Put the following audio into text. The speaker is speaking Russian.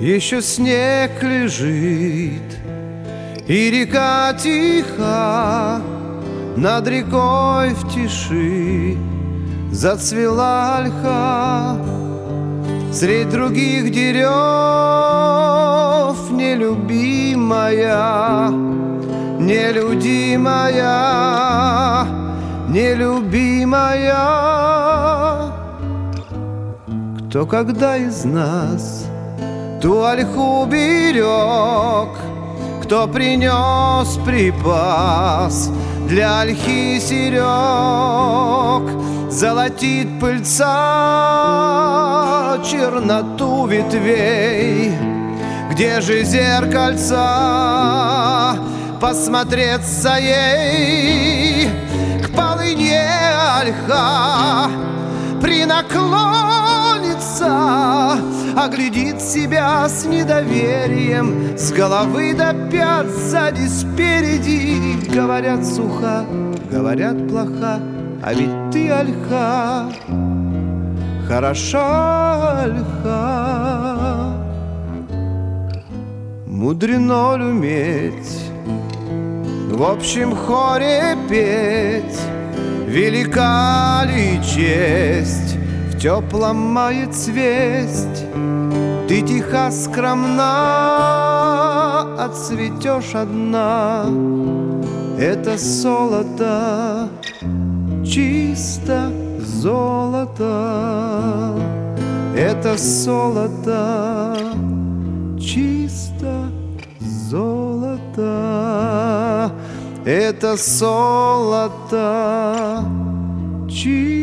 Еще снег лежит, и река тиха, над рекой в тиши зацвела ольха. Средь других дерев нелюбимая, нелюдимая, нелюбимая. Кто когда из нас ту ольху берег, кто принес припас для ольхи серег, золотит пыльца черноту ветвей. Где же зеркальца посмотреться ей? К полыне ольха принаклонится, оглядит себя с недоверием, с головы до пят, сзади, спереди. Говорят суха, говорят плоха, а ведь ты ольха, хороша ольха. Мудрено ли уметь в общем хоре петь? Велика ли честь в теплом мае цвесть? Ты тиха, скромна, отцветешь одна. Это золото, чисто золото. Это золото, чисто золото. Это золото, чисто